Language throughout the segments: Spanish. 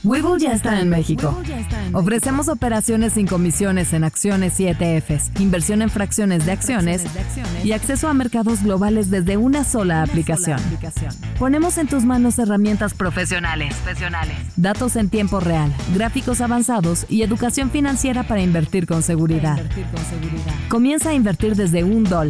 Webull ya está en México. Ofrecemos operaciones sin comisiones en acciones y ETFs, inversión en fracciones de acciones y acceso a mercados globales desde una sola aplicación. Ponemos en tus manos herramientas profesionales, datos en tiempo real, gráficos avanzados y educación financiera para invertir con seguridad. Comienza a invertir desde $1.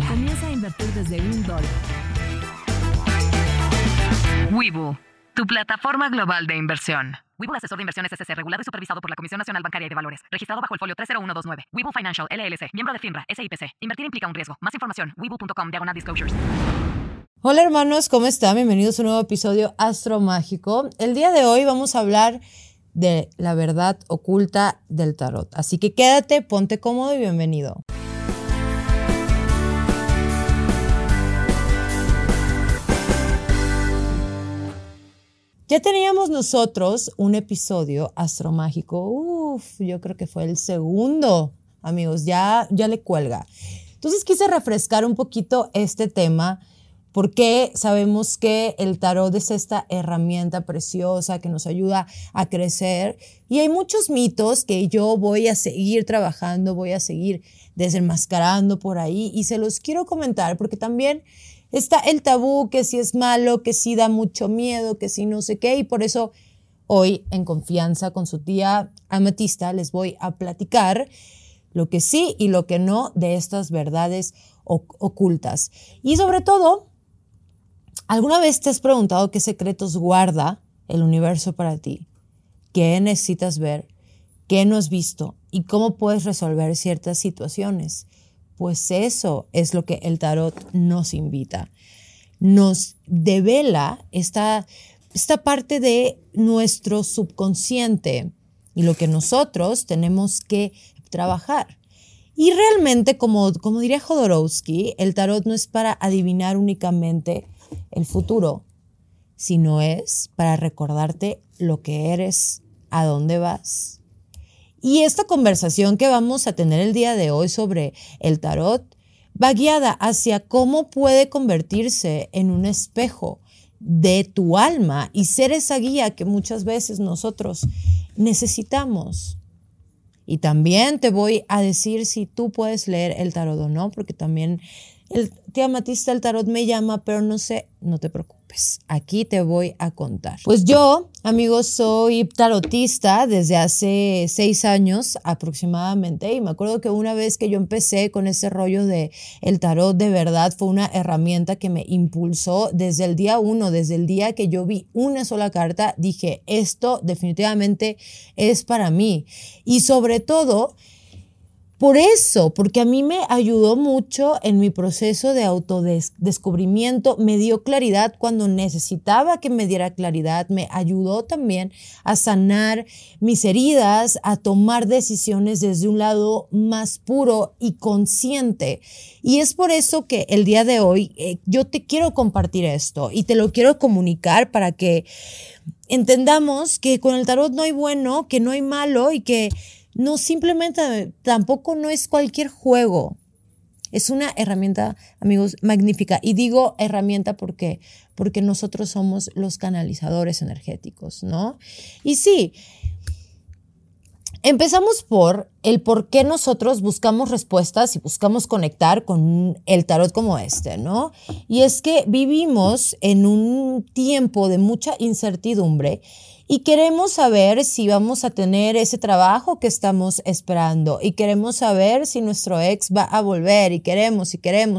Webull, tu plataforma global de inversión. Webull Asesor de Inversiones S.C. regulado y supervisado por la Comisión Nacional Bancaria y de Valores. Registrado bajo el folio 30129. Webull Financial, LLC. Miembro de FINRA, SIPC. Invertir implica un riesgo. Más información, webull.com/disclosures. Hola hermanos, ¿cómo están? Bienvenidos a un nuevo episodio Astro Mágico. El día de hoy vamos a hablar de la verdad oculta del tarot. Así que quédate, ponte cómodo y bienvenido. Ya teníamos nosotros un episodio astromágico. Yo creo que fue el segundo, amigos, ya le cuelga. Entonces quise refrescar un poquito este tema porque sabemos que el tarot es esta herramienta preciosa que nos ayuda a crecer y hay muchos mitos que yo voy a seguir trabajando, voy a seguir desenmascarando por ahí y se los quiero comentar porque también está el tabú, que si es malo, que si da mucho miedo, que si no sé qué. Y por eso hoy, en confianza con su tía Amatista, les voy a platicar lo que sí y lo que no de estas verdades ocultas. Y sobre todo, ¿alguna vez te has preguntado qué secretos guarda el universo para ti? ¿Qué necesitas ver? ¿Qué no has visto? ¿Y cómo puedes resolver ciertas situaciones? Pues eso es lo que el tarot nos invita. Nos devela esta parte de nuestro subconsciente y lo que nosotros tenemos que trabajar. Y realmente, como diría Jodorowsky, el tarot no es para adivinar únicamente el futuro, sino es para recordarte lo que eres, a dónde vas. Y esta conversación que vamos a tener el día de hoy sobre el tarot va guiada hacia cómo puede convertirse en un espejo de tu alma y ser esa guía que muchas veces nosotros necesitamos. Y también te voy a decir si tú puedes leer el tarot o no, porque también tía Amatista, el tarot me llama, pero no sé, no te preocupes. Aquí te voy a contar. Pues yo, amigos, soy tarotista desde hace 6 años aproximadamente y me acuerdo que una vez que yo empecé con ese rollo de el tarot de verdad fue una herramienta que me impulsó desde el día 1, desde el día que yo vi una sola carta, dije esto definitivamente es para mí y sobre todo por eso, porque a mí me ayudó mucho en mi proceso de autodescubrimiento, me dio claridad cuando necesitaba que me diera claridad, me ayudó también a sanar mis heridas, a tomar decisiones desde un lado más puro y consciente. Y es por eso que el día de hoy yo te quiero compartir esto y te lo quiero comunicar para que entendamos que con el tarot no hay bueno, que no hay malo y que no, simplemente tampoco no es cualquier juego. Es una herramienta, amigos, magnífica. Y digo herramienta porque nosotros somos los canalizadores energéticos, ¿no? Y sí, empezamos por el por qué nosotros buscamos respuestas y buscamos conectar con el tarot como este, ¿no? Y es que vivimos en un tiempo de mucha incertidumbre y queremos saber si vamos a tener ese trabajo que estamos esperando y queremos saber si nuestro ex va a volver y queremos.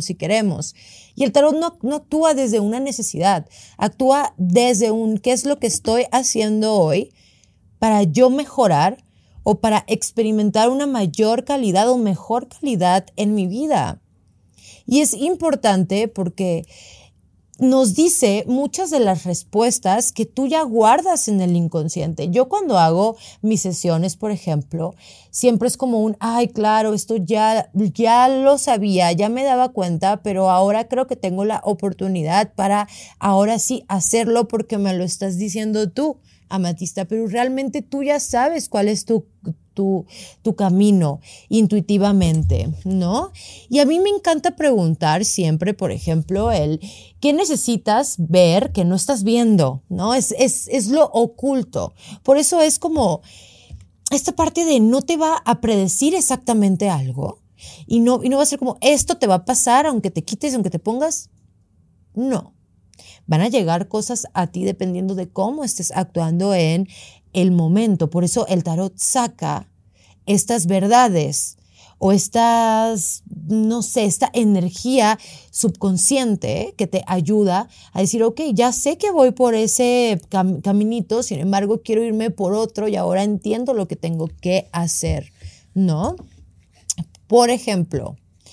Y el tarot no actúa desde una necesidad, actúa desde un ¿qué es lo que estoy haciendo hoy para yo mejorar o para experimentar una mayor calidad o mejor calidad en mi vida? Y es importante porque nos dice muchas de las respuestas que tú ya guardas en el inconsciente. Yo cuando hago mis sesiones, por ejemplo, siempre es como ay, claro, esto ya lo sabía, ya me daba cuenta, pero ahora creo que tengo la oportunidad para ahora sí hacerlo porque me lo estás diciendo tú, Amatista, pero realmente tú ya sabes cuál es tu tu camino intuitivamente, ¿no? Y a mí me encanta preguntar siempre, por ejemplo, ¿qué necesitas ver que no estás viendo? ¿No? Es lo oculto. Por eso es como esta parte de no te va a predecir exactamente algo y no va a ser como esto te va a pasar aunque te quites, aunque te pongas. No. Van a llegar cosas a ti dependiendo de cómo estés actuando en el momento. Por eso el tarot saca estas verdades o estas, no sé, esta energía subconsciente que te ayuda a decir, ok, ya sé que voy por ese caminito, sin embargo quiero irme por otro y ahora entiendo lo que tengo que hacer, ¿no? Por ejemplo,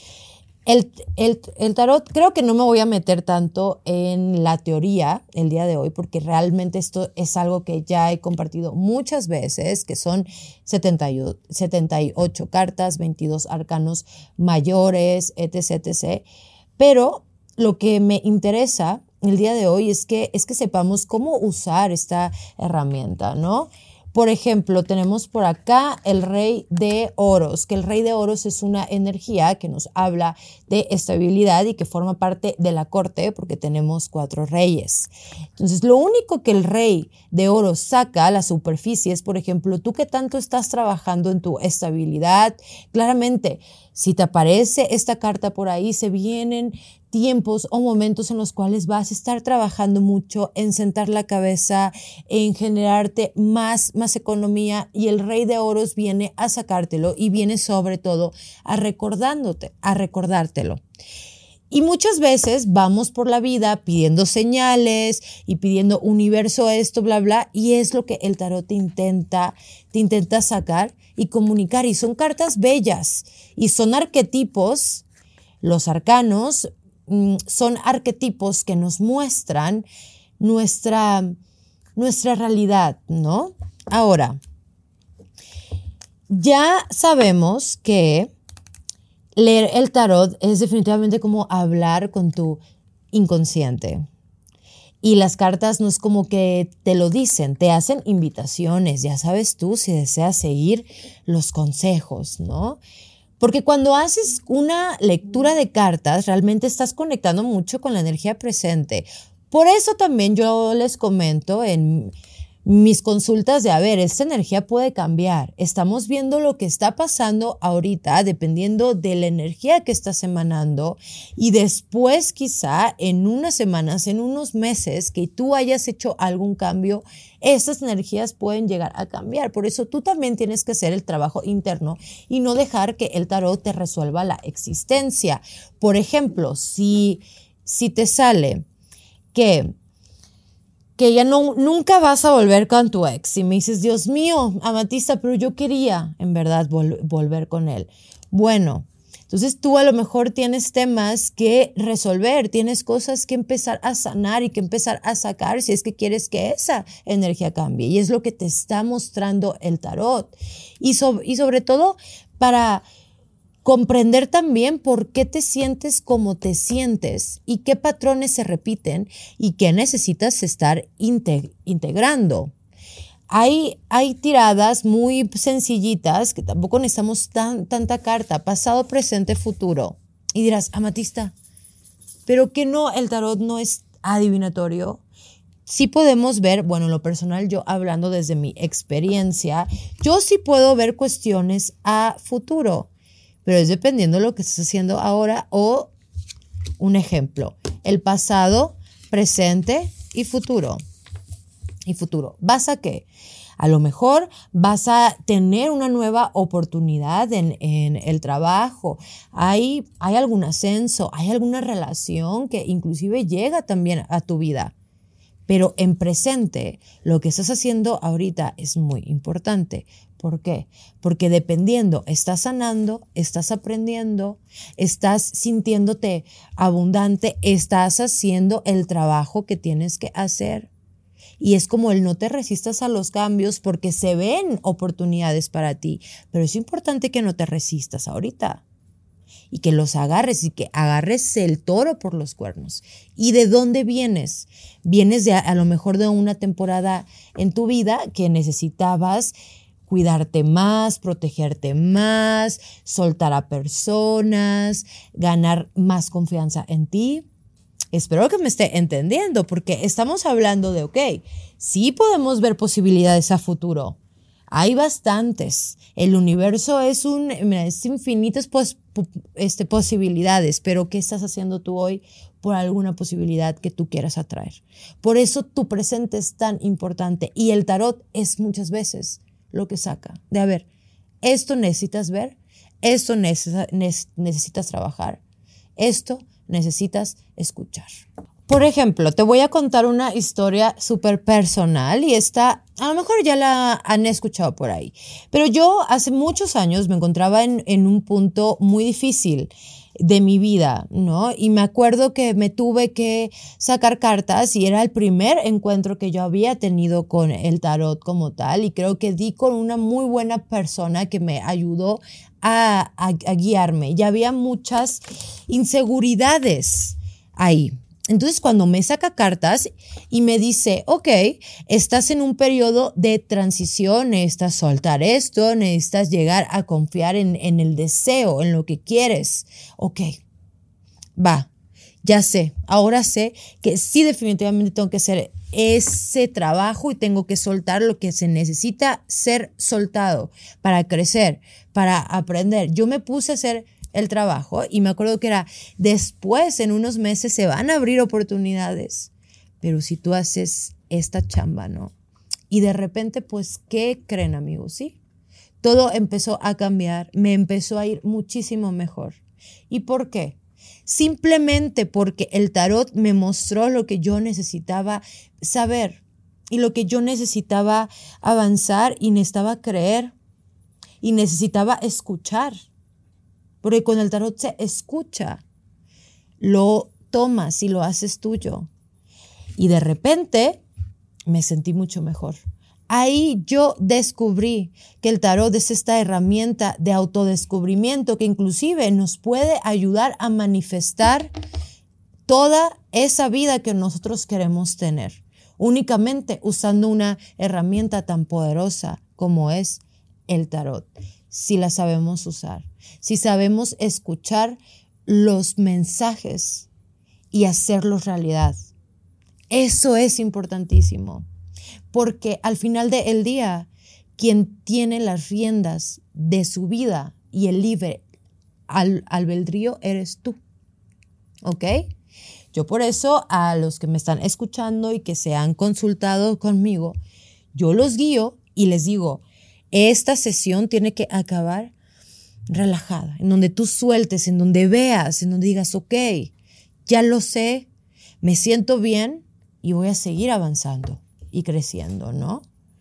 el tarot, creo que no me voy a meter tanto en la teoría el día de hoy, porque realmente esto es algo que ya he compartido muchas veces, que son 78 cartas, 22 arcanos mayores, etc, etc. Pero lo que me interesa el día de hoy es que sepamos cómo usar esta herramienta, ¿no? Por ejemplo, tenemos por acá el Rey de Oros, que el Rey de Oros es una energía que nos habla de estabilidad y que forma parte de la corte porque tenemos 4 reyes. Entonces, lo único que el Rey de Oros saca a la superficie es, por ejemplo, tú que tanto estás trabajando en tu estabilidad. Claramente, si te aparece esta carta por ahí, se vienen tiempos o momentos en los cuales vas a estar trabajando mucho en sentar la cabeza, en generarte más economía, y el Rey de Oros viene a sacártelo y viene sobre todo a recordártelo. Y muchas veces vamos por la vida pidiendo señales y pidiendo universo esto, bla, bla, y es lo que el tarot te intenta sacar y comunicar. Y son cartas bellas y son arquetipos. Los arcanos son arquetipos que nos muestran nuestra realidad, ¿no? Ahora, ya sabemos que leer el tarot es definitivamente como hablar con tu inconsciente. Y las cartas no es como que te lo dicen, te hacen invitaciones. Ya sabes tú si deseas seguir los consejos, ¿no? Porque cuando haces una lectura de cartas, realmente estás conectando mucho con la energía presente. Por eso también yo les comento en mis consultas de, a ver, esta energía puede cambiar. Estamos viendo lo que está pasando ahorita, dependiendo de la energía que estás emanando, y después quizá en unas semanas, en unos meses que tú hayas hecho algún cambio, estas energías pueden llegar a cambiar. Por eso tú también tienes que hacer el trabajo interno y no dejar que el tarot te resuelva la existencia. Por ejemplo, si te sale que ya nunca vas a volver con tu ex. Y me dices, Dios mío, Amatista, pero yo quería en verdad volver con él. Bueno, entonces tú a lo mejor tienes temas que resolver, tienes cosas que empezar a sanar y que empezar a sacar si es que quieres que esa energía cambie. Y es lo que te está mostrando el tarot. Y sobre todo para comprender también por qué te sientes como te sientes y qué patrones se repiten y qué necesitas estar integrando. Hay tiradas muy sencillitas que tampoco necesitamos tanta carta, pasado, presente, futuro. Y dirás, Amatista, ¿pero que no, el tarot no es adivinatorio? Sí podemos ver, bueno, en lo personal, yo hablando desde mi experiencia, yo sí puedo ver cuestiones a futuro, pero es dependiendo de lo que estés haciendo ahora. O un ejemplo, el pasado, presente y futuro. ¿Vas a qué? A lo mejor vas a tener una nueva oportunidad en el trabajo. Hay algún ascenso, hay alguna relación que inclusive llega también a tu vida. Pero en presente, lo que estás haciendo ahorita es muy importante. ¿Por qué? Porque dependiendo, estás sanando, estás aprendiendo, estás sintiéndote abundante, estás haciendo el trabajo que tienes que hacer. Y es como el no te resistas a los cambios porque se ven oportunidades para ti. Pero es importante que no te resistas ahorita. Y que los agarres y que agarres el toro por los cuernos. ¿Y de dónde vienes? Vienes a lo mejor de una temporada en tu vida que necesitabas cuidarte más, protegerte más, soltar a personas, ganar más confianza en ti. Espero que me esté entendiendo, porque estamos hablando de, ok, sí podemos ver posibilidades a futuro. Hay bastantes. El universo es infinitas posibilidades, pero ¿qué estás haciendo tú hoy por alguna posibilidad que tú quieras atraer? Por eso tu presente es tan importante, y el tarot es muchas veces lo que saca de, a ver, esto necesitas ver, esto necesitas trabajar, esto necesitas escuchar. Por ejemplo, te voy a contar una historia súper personal, y esta a lo mejor ya la han escuchado por ahí. Pero yo hace muchos años me encontraba en un punto muy difícil de mi vida, ¿no? Y me acuerdo que me tuve que sacar cartas, y era el primer encuentro que yo había tenido con el tarot como tal, y creo que di con una muy buena persona que me ayudó a guiarme. Ya había muchas inseguridades ahí. Entonces, cuando me saca cartas y me dice, ok, estás en un periodo de transición, necesitas soltar esto, necesitas llegar a confiar en el deseo, en lo que quieres. Ok, va, ya sé, ahora sé que sí, definitivamente tengo que hacer ese trabajo y tengo que soltar lo que se necesita ser soltado para crecer, para aprender. Yo me puse a hacer el trabajo, y me acuerdo que era después, en unos meses se van a abrir oportunidades, pero si tú haces esta chamba, ¿no? Y de repente, pues, ¿qué creen, amigos? Sí, todo empezó a cambiar, me empezó a ir muchísimo mejor. ¿Y por qué? Simplemente porque el tarot me mostró lo que yo necesitaba saber y lo que yo necesitaba avanzar, y necesitaba creer y necesitaba escuchar. Porque con el tarot se escucha, lo tomas y lo haces tuyo. Y de repente me sentí mucho mejor. Ahí yo descubrí que el tarot es esta herramienta de autodescubrimiento que inclusive nos puede ayudar a manifestar toda esa vida que nosotros queremos tener, únicamente usando una herramienta tan poderosa como es el tarot, si la sabemos usar. Si sabemos escuchar los mensajes y hacerlos realidad. Eso es importantísimo, porque al final del día, quien tiene las riendas de su vida y el libre albedrío eres tú, ¿ok? Yo por eso, a los que me están escuchando y que se han consultado conmigo, yo los guío y les digo, esta sesión tiene que acabar relajada, en donde tú sueltes, en donde veas, en donde digas, ok, ya lo sé, me siento bien y voy a seguir avanzando y creciendo, ¿no?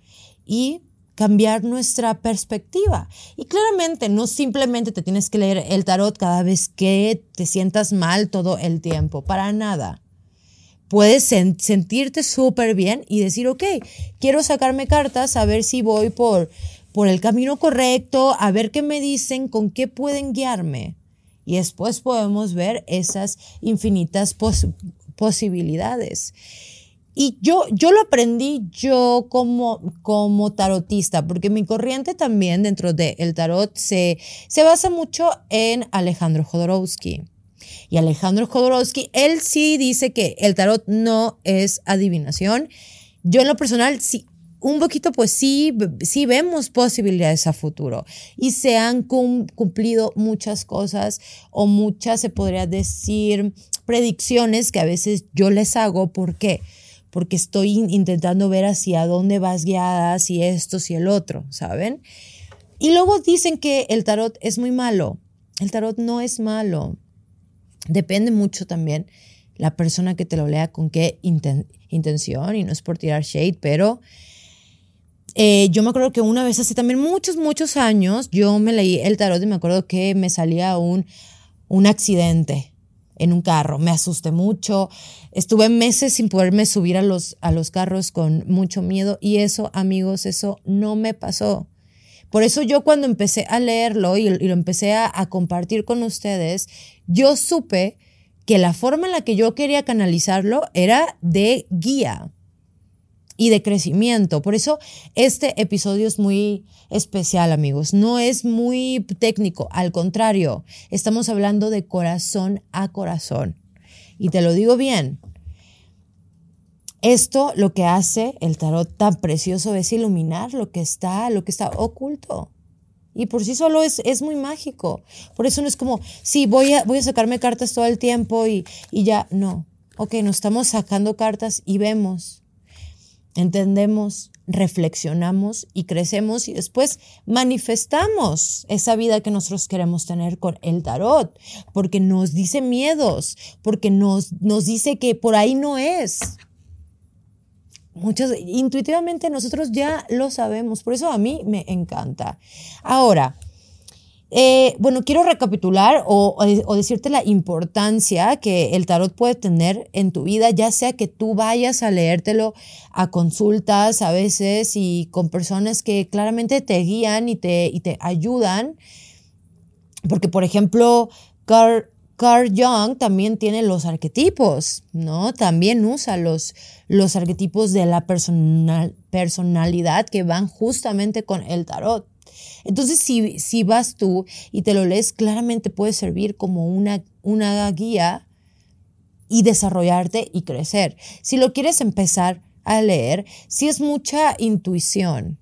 Y cambiar nuestra perspectiva. Y claramente no simplemente te tienes que leer el tarot cada vez que te sientas mal todo el tiempo, para nada. Puedes sentirte súper bien y decir, ok, quiero sacarme cartas a ver si voy por el camino correcto, a ver qué me dicen, con qué pueden guiarme. Y después podemos ver esas infinitas posibilidades. Y yo lo aprendí yo como tarotista, porque mi corriente también dentro del tarot se basa mucho en Alejandro Jodorowsky. Y Alejandro Jodorowsky, él sí dice que el tarot no es adivinación. Yo en lo personal sí, un poquito pues sí vemos posibilidades a futuro, y se han cumplido muchas cosas, o muchas, se podría decir, predicciones que a veces yo les hago. ¿Por qué? Porque estoy intentando ver hacia dónde vas guiada, si esto, si el otro, ¿saben? Y luego dicen que el tarot es muy malo. El tarot no es malo. Depende mucho también la persona que te lo lea con qué intención, y no es por tirar shade, pero yo me acuerdo que una vez, hace también muchos años, yo me leí el tarot y me acuerdo que me salía un accidente en un carro. Me asusté mucho, estuve meses sin poderme subir a los carros con mucho miedo, y eso, amigos, eso no me pasó. Por eso yo, cuando empecé a leerlo y lo empecé a compartir con ustedes, yo supe que la forma en la que yo quería canalizarlo era de guía. y de crecimiento. Por eso este episodio es muy especial, amigos. No es muy técnico, al contrario, estamos hablando de corazón a corazón. Y te lo digo bien. Esto lo que hace el tarot tan precioso es iluminar lo que está oculto. Y por sí solo es muy mágico. Por eso no es como, sí, voy a sacarme cartas todo el tiempo y ya. No. Ok, nos estamos sacando cartas y vemos, entendemos, reflexionamos y crecemos y después manifestamos esa vida que nosotros queremos tener con el tarot, porque nos dice miedos, porque nos dice que por ahí no es. Intuitivamente nosotros ya lo sabemos, por eso a mí me encanta. Ahora, quiero recapitular o decirte la importancia que el tarot puede tener en tu vida, ya sea que tú vayas a leértelo a consultas a veces y con personas que claramente te guían y te ayudan, porque por ejemplo, Carl Jung también tiene los arquetipos, ¿no? También usa los arquetipos de la personalidad que van justamente con el tarot. Entonces, si vas tú y te lo lees, claramente puede servir como una guía y desarrollarte y crecer. Si lo quieres empezar a leer, si es mucha intuición,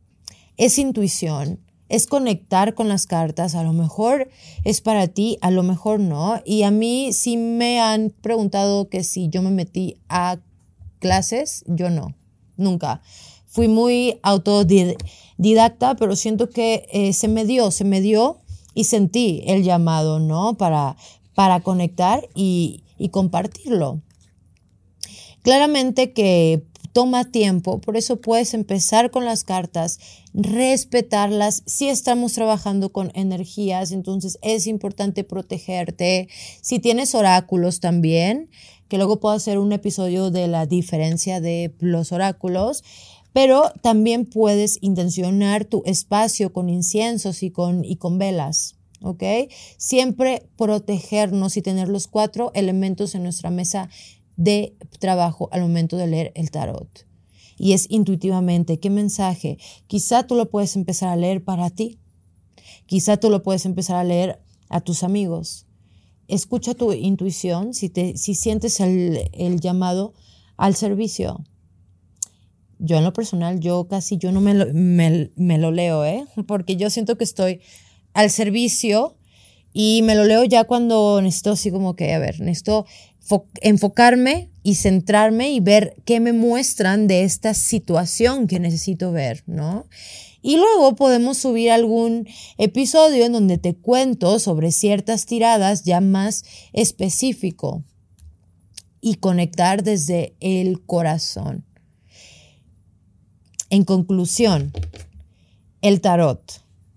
es conectar con las cartas, a lo mejor es para ti, a lo mejor no. Y a mí sí me han preguntado que si yo me metí a clases, yo no, nunca. Fui muy autodidacta, pero siento que se me dio y sentí el llamado, ¿no? Para conectar y compartirlo. Claramente que toma tiempo, por eso puedes empezar con las cartas, respetarlas. Si estamos trabajando con energías, entonces es importante protegerte. Si tienes oráculos también, que luego puedo hacer un episodio de la diferencia de los oráculos, pero también puedes intencionar tu espacio con inciensos y con velas, ¿ok? Siempre protegernos y tener los 4 elementos en nuestra mesa de trabajo al momento de leer el tarot. Y es intuitivamente, ¿qué mensaje? Quizá tú lo puedes empezar a leer para ti. Quizá tú lo puedes empezar a leer a tus amigos. Escucha tu intuición si sientes el llamado al servicio. Yo en lo personal, yo no me lo leo, porque yo siento que estoy al servicio y me lo leo ya cuando necesito así como que, necesito enfocarme y centrarme y ver qué me muestran de esta situación que necesito ver, ¿no? Y luego podemos subir algún episodio en donde te cuento sobre ciertas tiradas ya más específico y conectar desde el corazón. En conclusión, el tarot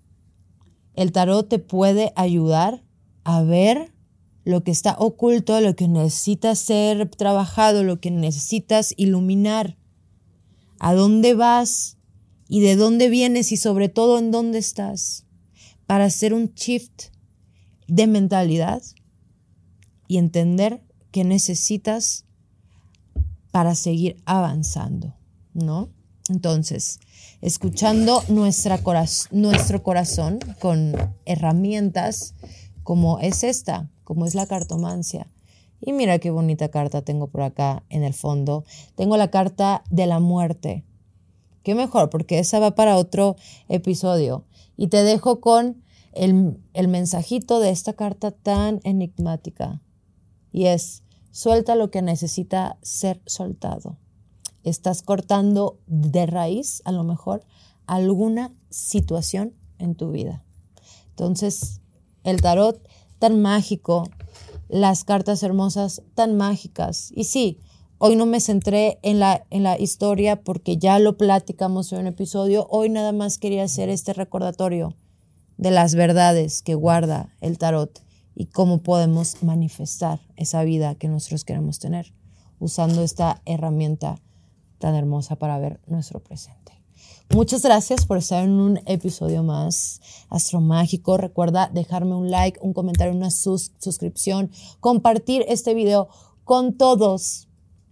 te puede ayudar a ver lo que está oculto, lo que necesita ser trabajado, lo que necesitas iluminar, a dónde vas y de dónde vienes y sobre todo en dónde estás, para hacer un shift de mentalidad y entender qué necesitas para seguir avanzando, ¿no? Entonces, escuchando nuestro corazón con herramientas como es esta, como es la cartomancia. Y mira qué bonita carta tengo por acá en el fondo. Tengo la carta de la muerte. Qué mejor, porque esa va para otro episodio. Y te dejo con el mensajito de esta carta tan enigmática. Y es, suelta lo que necesita ser soltado. Estás cortando de raíz, a lo mejor, alguna situación en tu vida. Entonces, el tarot tan mágico, las cartas hermosas tan mágicas. Y sí, hoy no me centré en la historia porque ya lo platicamos en un episodio. Hoy nada más quería hacer este recordatorio de las verdades que guarda el tarot y cómo podemos manifestar esa vida que nosotros queremos tener usando esta herramienta tan hermosa para ver nuestro presente. Muchas gracias por estar en un episodio más astromágico. Recuerda dejarme un like, un comentario, una suscripción, compartir este video con todos.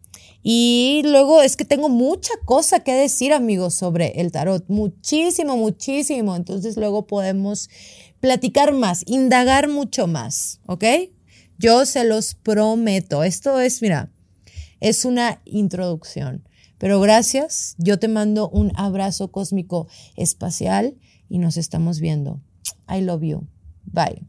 Y luego es que tengo mucha cosa que decir, amigos, sobre el tarot. Muchísimo, muchísimo. Entonces luego podemos platicar más, indagar mucho más, ¿ok? Yo se los prometo. Esto es, mira, es una introducción. Pero gracias. Yo te mando un abrazo cósmico espacial y nos estamos viendo. I love you. Bye.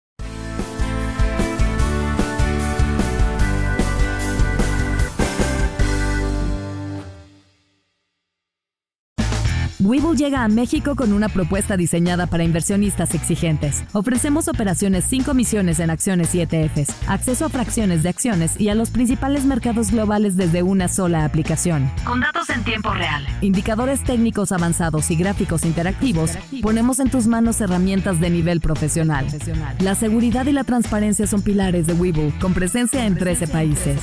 Webull llega a México con una propuesta diseñada para inversionistas exigentes. Ofrecemos operaciones sin comisiones en acciones y ETFs, acceso a fracciones de acciones y a los principales mercados globales desde una sola aplicación. Con datos en tiempo real, indicadores técnicos avanzados y gráficos interactivos, ponemos en tus manos herramientas de nivel profesional. La seguridad y la transparencia son pilares de Webull, con presencia en 13 países.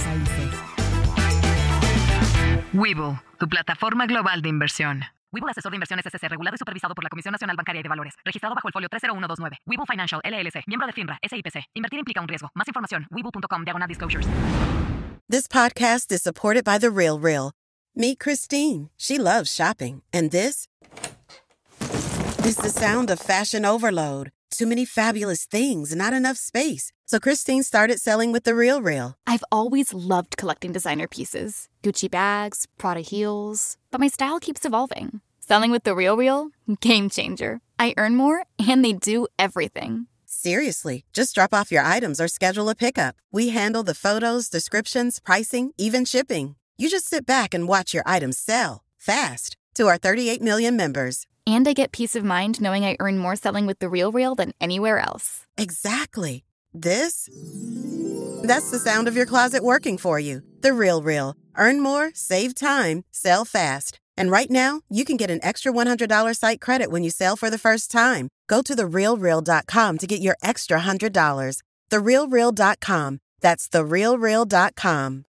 Webull, tu plataforma global de inversión. Webull Asesor de Inversiones S.C. regulado y supervisado por la Comisión Nacional Bancaria y de Valores. Registrado bajo el folio 30129. Webull Financial, LLC. Miembro de FINRA, SIPC. Invertir implica un riesgo. Más información, webull.com/disclosures. This podcast is supported by The Real Real. Meet Christine. She loves shopping. And this is the sound of fashion overload. Too many fabulous things, not enough space. So Christine started selling with The Real Real. I've always loved collecting designer pieces. Gucci bags, Prada heels. But my style keeps evolving. Selling with The Real Real? Game changer. I earn more, and they do everything. Seriously, just drop off your items or schedule a pickup. We handle the photos, descriptions, pricing, even shipping. You just sit back and watch your items sell. Fast. To our 38 million members. And I get peace of mind knowing I earn more selling with The Real Real than anywhere else. Exactly. That's the sound of your closet working for you. The Real Real. Earn more, save time, sell fast. And right now, you can get an extra $100 site credit when you sell for the first time. Go to therealreal.com to get your extra $100. Therealreal.com. That's therealreal.com.